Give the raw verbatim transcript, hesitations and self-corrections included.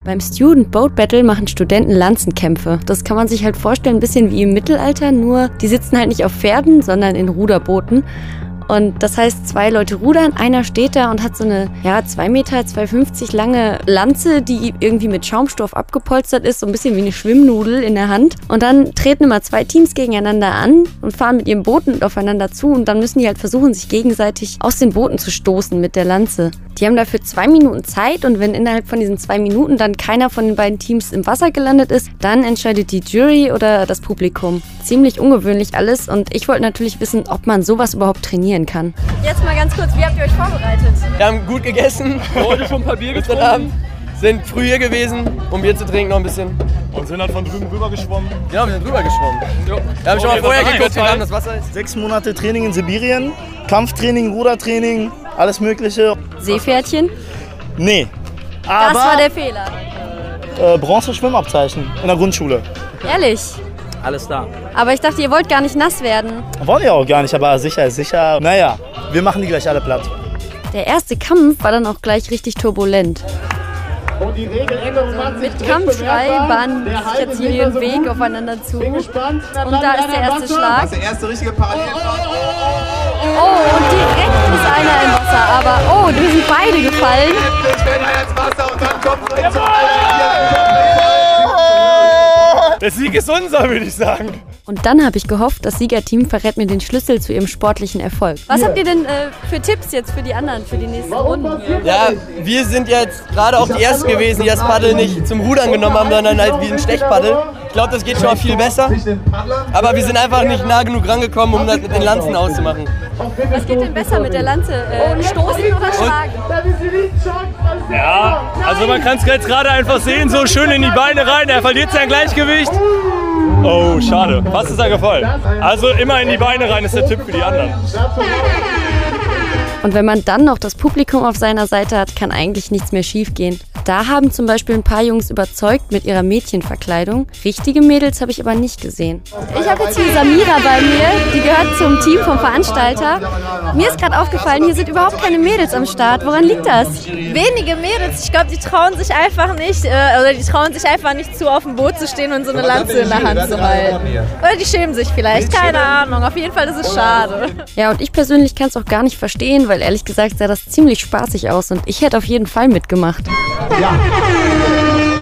Beim Student Boat Battle machen Studenten Lanzenkämpfe. Das kann man sich halt vorstellen, ein bisschen wie im Mittelalter, nur die sitzen halt nicht auf Pferden, sondern in Ruderbooten. Und das heißt, zwei Leute rudern, einer steht da und hat so eine ja, zwei Meter, zwei fünfzig lange Lanze, die irgendwie mit Schaumstoff abgepolstert ist, so ein bisschen wie eine Schwimmnudel in der Hand. Und dann treten immer zwei Teams gegeneinander an und fahren mit ihren Booten aufeinander zu und dann müssen die halt versuchen, sich gegenseitig aus den Booten zu stoßen mit der Lanze. Die haben dafür zwei Minuten Zeit und wenn innerhalb von diesen zwei Minuten dann keiner von den beiden Teams im Wasser gelandet ist, dann entscheidet die Jury oder das Publikum. Ziemlich ungewöhnlich alles und ich wollte natürlich wissen, ob man sowas überhaupt trainieren kann. Jetzt mal ganz kurz, wie habt ihr euch vorbereitet? Wir haben gut gegessen, heute schon ein paar Bier getrunken, sind früh hier gewesen, um Bier zu trinken noch ein bisschen. Und sind dann von drüben rüber geschwommen? Genau, wir sind rüber geschwommen. Ja. Wir haben schon mal vorher geguckt, wie warm das Wasser ist. Sechs Monate Training in Sibirien, Kampftraining, Rudertraining, alles mögliche. Seepferdchen? Nee. Aber das war der Fehler. Äh, Bronze-Schwimmabzeichen in der Grundschule. Ehrlich? Alles da. Aber ich dachte, ihr wollt gar nicht nass werden. Wollen wir auch gar nicht, aber sicher ist sicher. Naja, wir machen die gleich alle platt. Der erste Kampf war dann auch gleich richtig turbulent. Und die Regeländerung hat sich Mit Kampfschrei bahnen sich jetzt hier ihren Weg aufeinander zu. Und da ist der erste Schlag. Das ist der erste richtige Parallelfahrt. Oh, und direkt ist einer im Wasser. Aber oh, da sind beide gefallen. Endlich fällt einer ins Wasser und dann kommt es zum Der Sieg ist unser, würde ich sagen. Und dann habe ich gehofft, das Siegerteam verrät mir den Schlüssel zu ihrem sportlichen Erfolg. Was habt ihr denn äh, für Tipps jetzt für die anderen, für die nächsten Runden? Ja, wir sind jetzt gerade auch die Ersten gewesen, die das Paddel nicht zum Rudern genommen haben, sondern halt wie ein Stechpaddel. Ich glaube, das geht schon mal viel besser. Aber wir sind einfach nicht nah genug rangekommen, um das mit den Lanzen auszumachen. Was geht denn besser mit der Lanze? Äh, stoßen oder schlagen? Ja, also man kann es jetzt gerade einfach sehen, so schön in die Beine rein, er verliert sein Gleichgewicht. Oh, schade. Was ist da gefallen? Also immer in die Beine rein ist der Tipp für die anderen. Und wenn man dann noch das Publikum auf seiner Seite hat, kann eigentlich nichts mehr schiefgehen. Da haben zum Beispiel ein paar Jungs überzeugt mit ihrer Mädchenverkleidung. Richtige Mädels habe ich aber nicht gesehen. Ich habe jetzt hier Samira bei mir, die gehört zum Team vom Veranstalter. Mir ist gerade aufgefallen, hier sind überhaupt keine Mädels am Start. Woran liegt das? Wenige Mädels, ich glaube, die trauen sich einfach nicht, äh, oder die trauen sich einfach nicht zu, auf dem Boot zu stehen und so eine Lanze in der Hand zu halten. Oder die schämen sich vielleicht, keine Ahnung. Auf jeden Fall ist es schade. Ja, und ich persönlich kann es auch gar nicht verstehen, weil ehrlich gesagt sah das ziemlich spaßig aus und ich hätte auf jeden Fall mitgemacht. Ja.